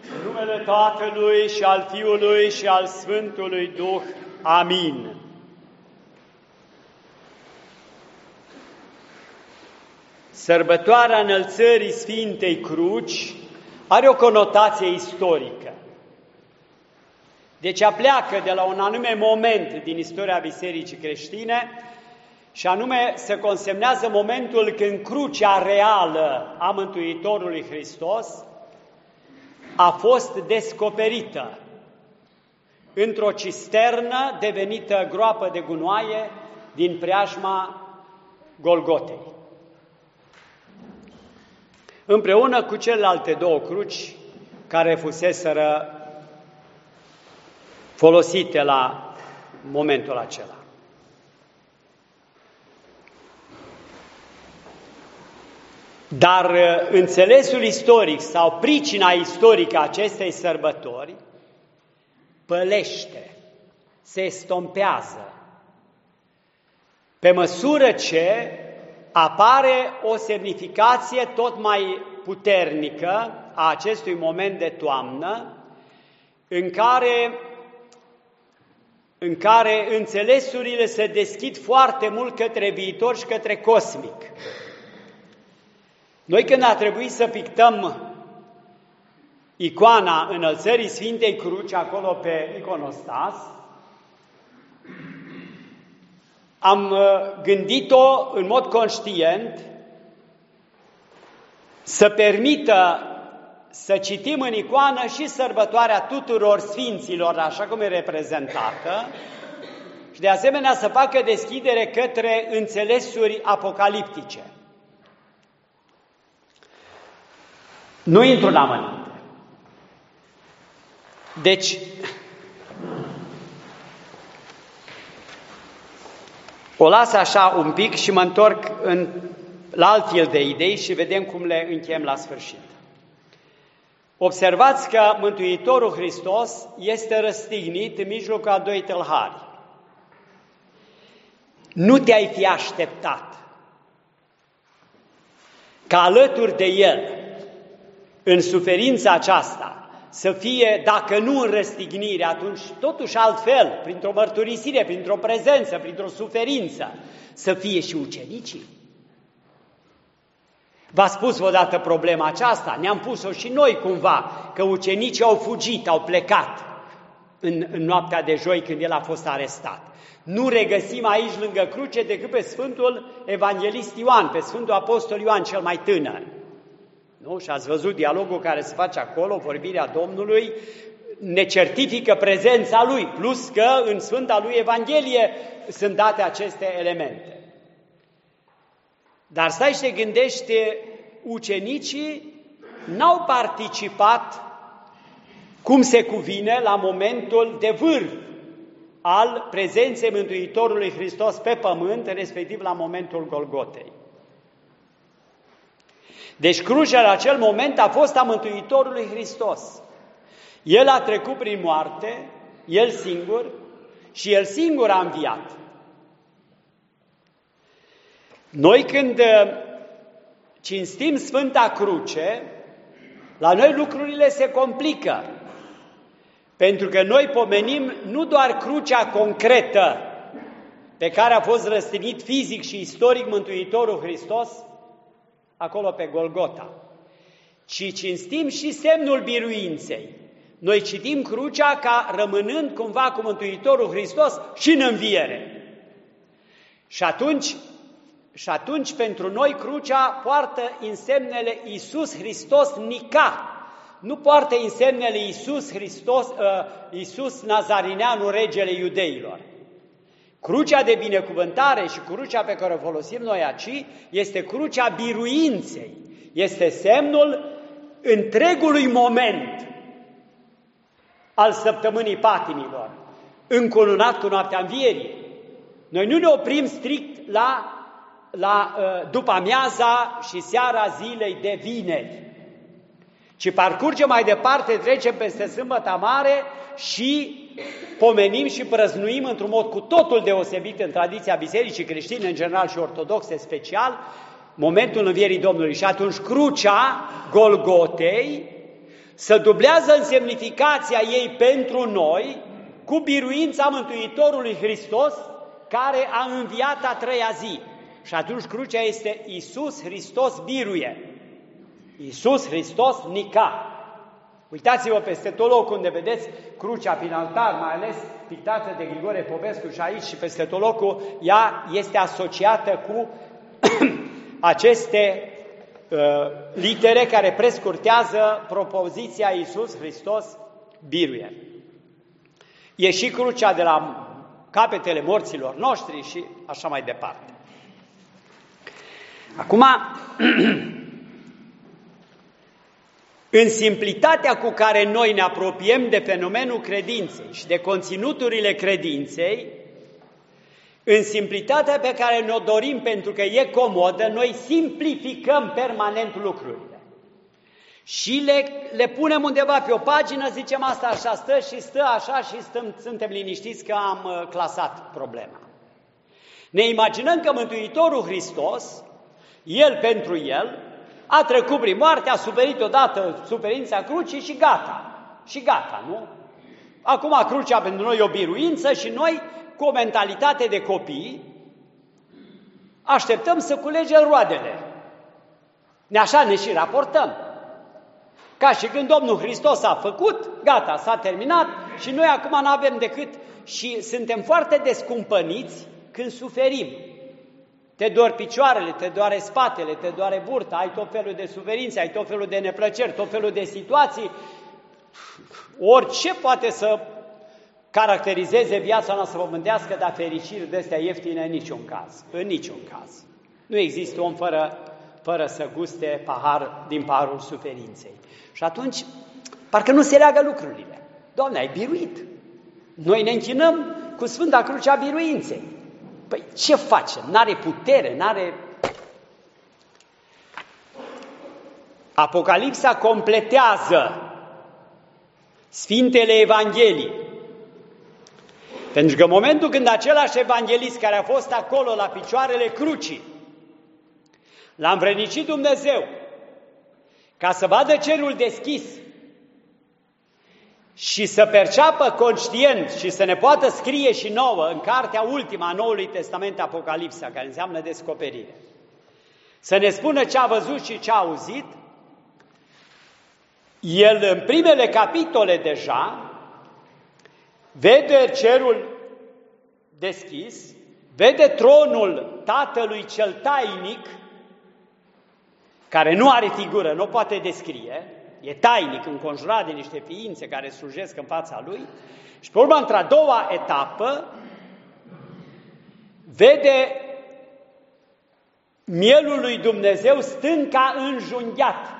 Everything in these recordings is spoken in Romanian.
În numele Tatălui și al Fiului și al Sfântului Duh. Amin. Sărbătoarea înălțării Sfintei Cruci are o conotație istorică. Deci pleacă de la un anume moment din istoria Bisericii creștine și anume se consemnează momentul când crucea reală a Mântuitorului Hristos a fost descoperită într-o cisternă devenită groapă de gunoaie din preajma Golgotei, împreună cu celelalte două cruci care fuseseră folosite la momentul acela. Dar înțelesul istoric sau pricina istorică a acestei sărbători pălește, se estompează pe măsură ce apare o semnificație tot mai puternică a acestui moment de toamnă, în care înțelesurile se deschid foarte mult către viitor și către cosmic. Noi când a trebuit să pictăm icoana înălțării Sfintei Cruci acolo pe iconostas, am gândit-o în mod conștient să permită să citim în icoană și sărbătoarea tuturor sfinților, așa cum e reprezentată, și de asemenea să facă deschidere către înțelesuri apocaliptice. Nu intru în amănunte. Deci, o las așa un pic și mă întorc la alt fil de idei și vedem cum le încheiem la sfârșit. Observați că Mântuitorul Hristos este răstignit în mijlocul a doi tâlhari. Nu te-ai fi așteptat ca alături de El, în suferința aceasta, să fie, dacă nu în răstignire, atunci totuși altfel, printr-o mărturisire, printr-o prezență, printr-o suferință, să fie și ucenicii. V-a spus vreodată problema aceasta? Ne-am pus-o și noi cumva, că ucenicii au fugit, au plecat în noaptea de joi când El a fost arestat. Nu regăsim aici lângă cruce decât pe Sfântul Evanghelist Ioan, pe Sfântul Apostol Ioan cel mai tânăr. Nu? Și ați văzut dialogul care se face acolo, vorbirea Domnului, ne certifică prezența Lui, plus că în Sfânta Lui Evanghelie sunt date aceste elemente. Dar stai și te gândește, ucenicii n-au participat cum se cuvine la momentul de vârf al prezenței Mântuitorului Hristos pe pământ, respectiv la momentul Golgotei. Deci crucea la acel moment a fost a Mântuitorului Hristos. El a trecut prin moarte, El singur, și El singur a înviat. Noi când cinstim Sfânta Cruce, la noi lucrurile se complică, pentru că noi pomenim nu doar crucea concretă pe care a fost răstignit fizic și istoric Mântuitorul Hristos, acolo pe Golgota, ci cinstim și semnul biruinței. Noi citim crucea ca rămânând cumva cu Mântuitorul Hristos și în înviere. Și atunci pentru noi crucea poartă insemnele Iisus Hristos Nica. Nu poartă insemnele Iisus Nazarineanu, regele iudeilor. Crucea de binecuvântare și crucea pe care o folosim noi aici este crucea biruinței. Este semnul întregului moment al săptămânii patimilor, încununat cu noaptea învierii. Noi nu ne oprim strict la după amiaza și seara zilei de vineri, ci parcurgem mai departe, trecem peste Sâmbăta Mare și pomenim și prăznuim într-un mod cu totul deosebit în tradiția bisericii creștine, în general și ortodoxe special, momentul învierii Domnului. Și atunci crucea Golgotei se dublează în semnificația ei pentru noi cu biruința Mântuitorului Hristos, care a înviat a treia zi. Și atunci crucea este Iisus Hristos biruie. Iisus Hristos nica. Uitați-vă peste tot locul unde vedeți crucea prin altar, mai ales pictată de Grigore Popescu și aici și peste tot locul, ea este asociată cu aceste litere care prescurtează propoziția Iisus Hristos biruie. E și crucea de la capetele morților noștri și așa mai departe. Acum, în simplitatea cu care noi ne apropiem de fenomenul credinței și de conținuturile credinței, în simplitatea pe care ne-o dorim pentru că e comodă, noi simplificăm permanent lucrurile. Și le punem undeva pe o pagină, zicem asta așa stă și stă așa și suntem liniștiți că am clasat problema. Ne imaginăm că Mântuitorul Hristos, El pentru El, a trecut prin moarte, a suferit odată suferința crucii și gata. Și gata, nu? Acum crucea pentru noi e o biruință și noi, cu o mentalitate de copii, așteptăm să culegem roadele. Așa ne și raportăm. Ca și când Domnul Hristos a făcut, gata, s-a terminat și noi acum nu avem decât și suntem foarte descumpăniți când suferim. Te dor picioarele, te doare spatele, te doare burta, ai tot felul de suferințe, ai tot felul de neplăceri, tot felul de situații. Orice poate să caracterizeze viața noastră pământească, dar fericiri de-astea ieftine în niciun caz. În niciun caz. Nu există om fără să guste din paharul suferinței. Și atunci, parcă nu se leagă lucrurile. Doamne, ai biruit. Noi ne închinăm cu Sfânta Cruce a biruinței. Păi ce facem? N-are putere, n-are... Apocalipsa completează Sfintele Evanghelii. Pentru că în momentul când același evanghelist care a fost acolo la picioarele crucii, l-a învrednicit Dumnezeu ca să vadă cerul deschis și să perceapă conștient și să ne poată scrie și nouă în cartea ultima a Noului Testament, Apocalipsa, care înseamnă descoperire, să ne spună ce a văzut și ce a auzit, el în primele capitole deja vede cerul deschis, vede tronul Tatălui cel tainic, care nu are figură, nu poate descrie, e tainic, înconjurat de niște ființe care slujesc în fața lui, și pe urmă, într-a doua etapă, vede mielul lui Dumnezeu stând ca înjunghiat.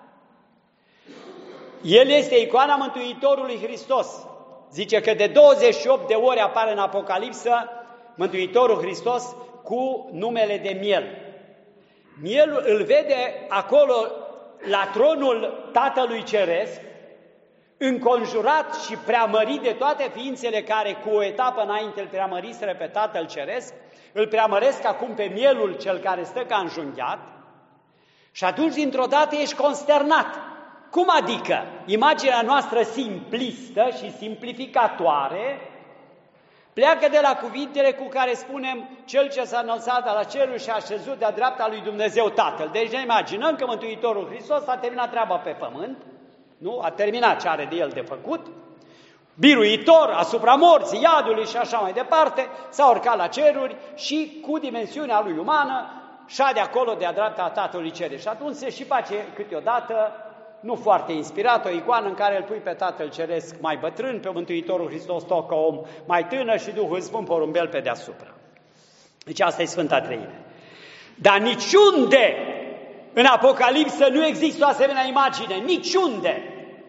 El este icoana Mântuitorului Hristos. Zice că de 28 de ori apare în Apocalipsă Mântuitorul Hristos cu numele de miel. Mielul îl vede acolo la tronul Tatălui Ceresc, înconjurat și preamărit de toate ființele care cu o etapă înainte îl preamăriseră pe Tatăl Ceresc, îl preamăresc acum pe mielul cel care stă ca înjunghiat și atunci dintr-o dată ești consternat. Cum adică? Imaginea noastră simplistă și simplificatoare pleacă de la cuvintele cu care spunem Cel ce s-a înălțat la cerul și a așezut de-a dreapta lui Dumnezeu Tatăl. Deci ne imaginăm că Mântuitorul Hristos a terminat treaba pe pământ, nu? A terminat ce are de El de făcut, biruitor asupra morții, iadului și așa mai departe, s-a urcat la ceruri și cu dimensiunea lui umană șade acolo de-a dreapta a Tatălui Ceresc. Și atunci se și face câteodată, nu foarte inspirat, o icoană în care îl pui pe Tatăl Ceresc mai bătrân, pe Mântuitorul Hristos tot ca om mai tânăr și Duhul Sfânt porumbel pe deasupra. Deci asta e Sfânta Treime. Dar niciunde în Apocalipsă nu există o asemenea imagine, niciunde.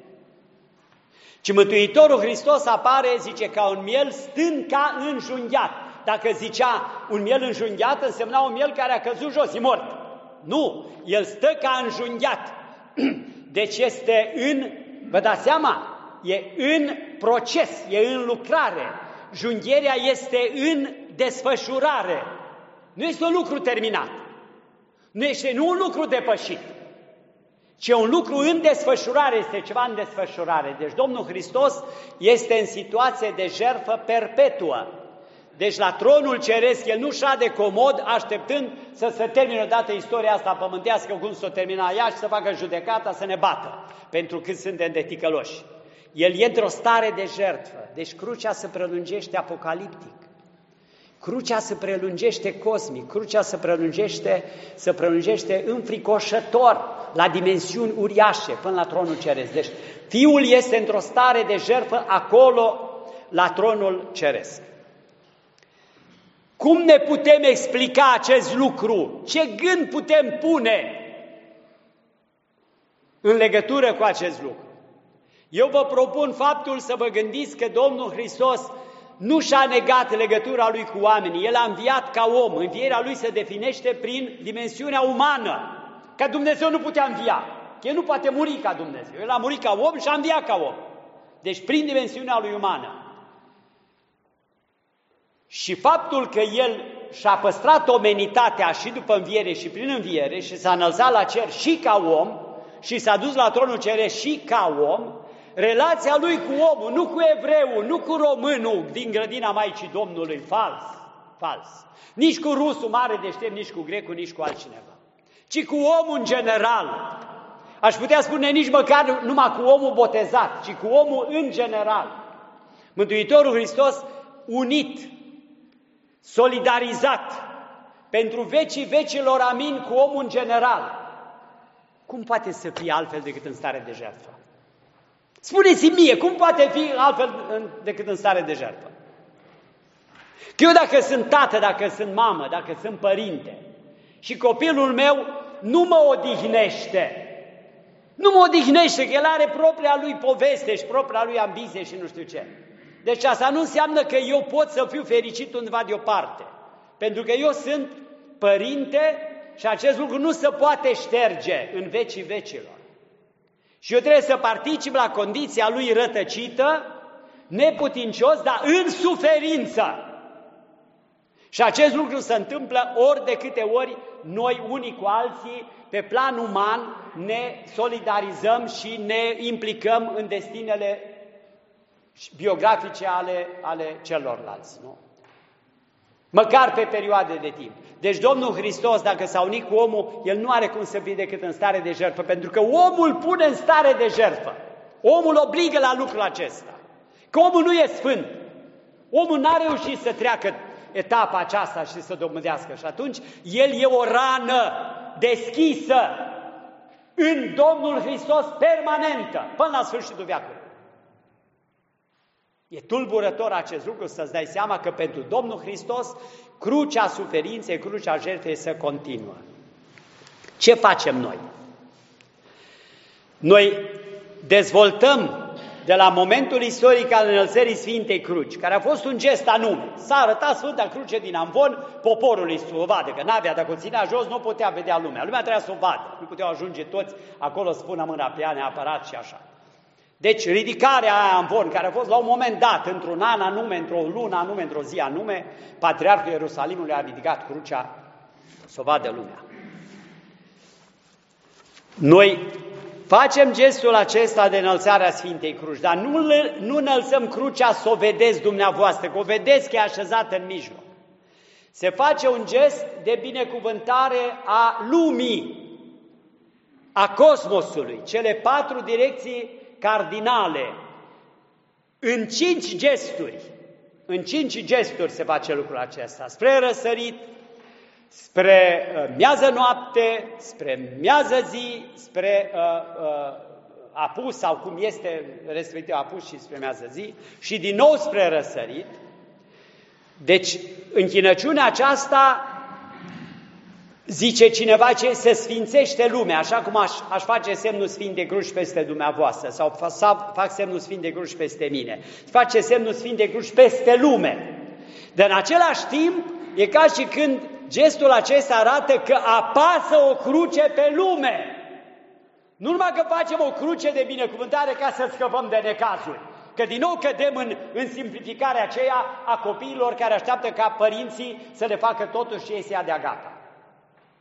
Ci Mântuitorul Hristos apare, zice, ca un miel stând ca înjunghiat. Dacă zicea un miel înjunghiat, însemna un miel care a căzut jos, e mort. Nu, el stă ca înjunghiat. Deci este vă dați seama, e în proces, e în lucrare. Junghierea este în desfășurare. Nu este un lucru terminat. Nu este un lucru depășit. ci un lucru în desfășurare, este ceva în desfășurare. Deci Domnul Hristos este în situație de jertfă perpetuă. Deci la tronul ceresc, El nu șade comod așteptând să se termine odată istoria asta pământească, cum s-o termina ea și să facă judecata, să ne bată, pentru că suntem de ticăloși. El e într-o stare de jertfă, deci crucea se prelungește apocaliptic. Crucea se prelungește cosmic, crucea se prelungește înfricoșător, la dimensiuni uriașe, până la tronul ceresc. Deci Fiul este într-o stare de jertfă acolo, la tronul ceresc. Cum ne putem explica acest lucru? Ce gând putem pune în legătură cu acest lucru? Eu vă propun faptul să vă gândiți că Domnul Hristos nu și-a negat legătura Lui cu oamenii. El a înviat ca om. Învierea Lui se definește prin dimensiunea umană. Că Dumnezeu nu putea învia. El nu poate muri ca Dumnezeu. El a murit ca om și a înviat ca om. Deci prin dimensiunea Lui umană. Și faptul că El și-a păstrat omenitatea și după înviere și prin înviere și s-a înălțat la cer și ca om și s-a dus la tronul ceresc și ca om, relația Lui cu omul, nu cu evreul, nu cu românul din grădina Maicii Domnului, fals. Nici cu rusul mare deștept, nici cu grecul, nici cu altcineva, ci cu omul în general. Aș putea spune nici măcar numai cu omul botezat, ci cu omul în general. Mântuitorul Hristos unit, solidarizat, pentru vecii vecilor, amin, cu omul în general. Cum poate să fie altfel decât în stare de jertfă? Spuneți-mi mie, cum poate fi altfel decât în stare de jertfă? Că eu dacă sunt tată, dacă sunt mamă, dacă sunt părinte și copilul meu nu mă odihnește, că el are propria lui poveste și propria lui ambiție și nu știu ce. Deci asta nu înseamnă că eu pot să fiu fericit undeva deoparte. Pentru că eu sunt părinte și acest lucru nu se poate șterge în vecii vecilor. Și eu trebuie să particip la condiția lui rătăcită, neputincios, dar în suferință. Și acest lucru se întâmplă ori de câte ori noi unii cu alții, pe plan uman, ne solidarizăm și ne implicăm în destinele biografice ale celorlalți, nu? Măcar pe perioade de timp. Deci Domnul Hristos, dacă s-a unit cu omul, El nu are cum să fie decât în stare de jertfă, pentru că omul pune în stare de jertfă. Omul obligă la lucrul acesta. Că omul nu e sfânt. Omul n-a reușit să treacă etapa aceasta și să domânească. Și atunci el e o rană deschisă în Domnul Hristos permanentă, până la sfârșitul veacului. E tulburător acest lucru să-ți dai seama că pentru Domnul Hristos crucea suferinței, crucea jertfei să continuă. Ce facem noi? Noi dezvoltăm de la momentul istoric al înălțării Sfintei Cruci, care a fost un gest anume. S-a arătat Sfânta Cruce din Amvon poporului să o vadă, că n-avea, dacă o ținea jos, nu putea vedea lumea. Lumea trebuia să o vadă, nu puteau ajunge toți acolo să pună mâna pe ea neapărat și așa. Deci ridicarea aia Amvon, care a fost la un moment dat, într-un an anume, într-o lună anume, într-o zi anume, Patriarhul Ierusalimului a ridicat crucea să o vadă lumea. Noi facem gestul acesta de înălțare a Sfintei Cruci, dar nu înălțăm crucea să o vedeți dumneavoastră, că o vedeți că e așezată în mijloc. Se face un gest de binecuvântare a lumii, a cosmosului, cele 4 direcții cardinale, în 5 gesturi. În 5 gesturi se face lucrul acesta, spre răsărit, spre miază noapte, spre miază zi, spre apus sau cum este respectiv apus și spre miază zi și din nou spre răsărit. Deci închinăciunea aceasta, zice cineva, ce se sfințește lumea, așa cum aș face semnul Sfintei Cruci peste dumneavoastră sau fac semnul Sfintei Cruci peste mine. Face semnul Sfintei Cruci peste lume. Dar în același timp e ca și când gestul acesta arată că apasă o cruce pe lume. Nu numai că facem o cruce de binecuvântare ca să scăpăm de necazuri, că din nou cădem în simplificarea aceea a copiilor care așteaptă ca părinții să le facă totul și ei să ia de-a gata.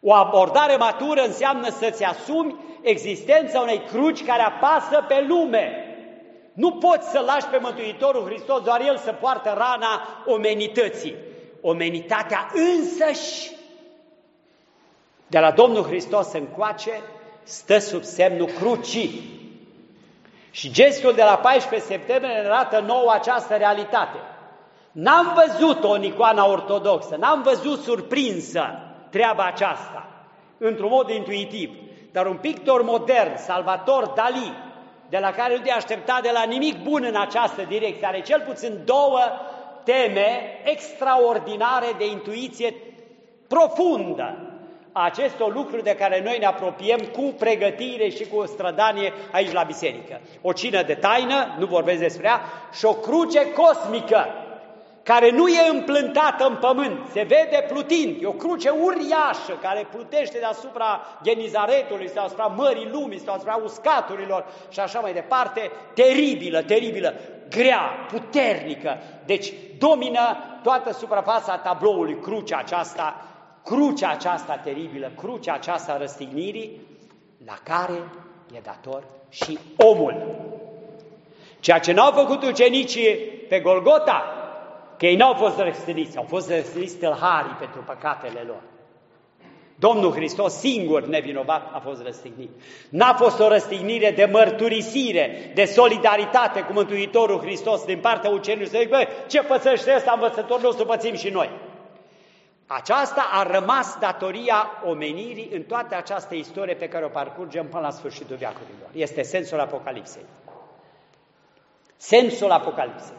O abordare matură înseamnă să-ți asumi existența unei cruci care apasă pe lume. Nu poți să lași pe Mântuitorul Hristos doar El să poartă rana omenității. Omenitatea însăși, de la Domnul Hristos încoace, stă sub semnul crucii. Și gestul de la 14 septembrie ne arată nouă această realitate. N-am văzut-o în icoana ortodoxă, n-am văzut surprinsă treaba aceasta, într-un mod intuitiv, dar un pictor modern, Salvador Dalí, de la care nu te aștepta de la nimic bun în această direcție, are cel puțin două teme extraordinare de intuiție profundă a acestor lucruri de care noi ne apropiem cu pregătire și cu o strădanie aici la biserică. O cină de taină, nu vorbesc despre ea, și o cruce cosmică, care nu e împlântată în pământ, se vede plutind, e o cruce uriașă care plutește deasupra Genizaretului, sau asupra Mării Lumii, sau asupra uscaturilor și așa mai departe, teribilă, teribilă, grea, puternică. Deci domină toată suprafața tabloului crucea aceasta teribilă, crucea aceasta a răstignirii, la care e dator și omul. Ceea ce n-au făcut ucenicii pe Golgota, că ei n-au fost răstigniți, au fost răstigniți tâlharii pentru păcatele lor. Domnul Hristos singur nevinovat a fost răstignit. N-a fost o răstignire de mărturisire, de solidaritate cu Mântuitorul Hristos din partea ucenicilor. Să zic, băi, ce pățește ăsta învățătorul nostru, pățim și noi. Aceasta a rămas datoria omenirii în toată această istorie pe care o parcurgem până la sfârșitul veacurilor. Este sensul Apocalipsei. Sensul Apocalipsei.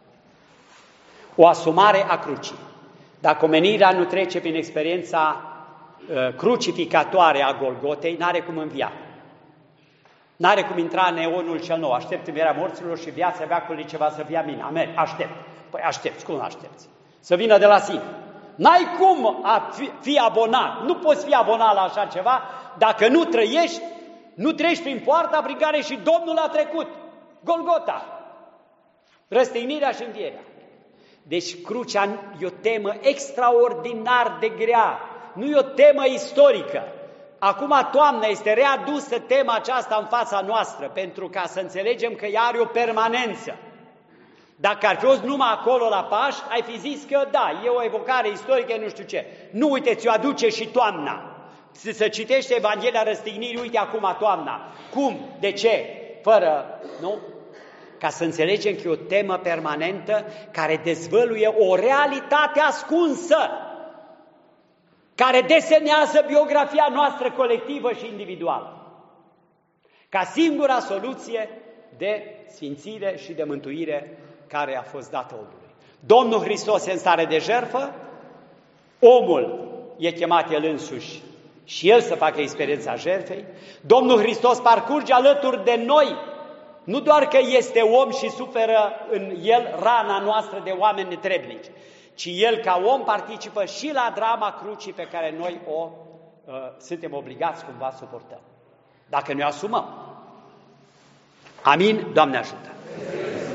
O asumare a crucii. Dacă omenirea nu trece prin experiența crucificatoare a Golgotei, n-are cum învia. N-are cum intra în eonul cel nou. Aștept învierea morților și viața veacului ceva să fie a mine. Amen. Aștept. Păi aștepți. Cum aștepți? Să vină de la sine. N-ai cum a fi abonat. Nu poți fi abonat la așa ceva dacă nu trăiești, nu treci prin poarta prin care și Domnul a trecut. Golgota. Răstignirea și învierea. Deci crucea e o temă extraordinar de grea, nu e o temă istorică. Acum toamna este readusă tema aceasta în fața noastră, pentru ca să înțelegem că ea are o permanență. Dacă ar fi fost numai acolo la Paști, ai fi zis că da, e o evocare istorică, nu știu ce. Nu, uite, ți-o aduce și toamna. Să citește Evanghelia Răstignirii, uite acum toamna. Cum? De ce? Fără, nu? Ca să înțelegem că e o temă permanentă care dezvăluie o realitate ascunsă, care desenează biografia noastră colectivă și individuală, ca singura soluție de sfințire și de mântuire care a fost dată omului. Domnul Hristos e în stare de jertfă, omul e chemat el însuși și el să facă experiența jertfei. Domnul Hristos parcurge alături de noi, nu doar că este om și suferă în el rana noastră de oameni netrebnici, ci el ca om participă și la drama crucii pe care noi o suntem obligați cumva să o purtăm. Dacă ne asumăm. Amin? Doamne ajută!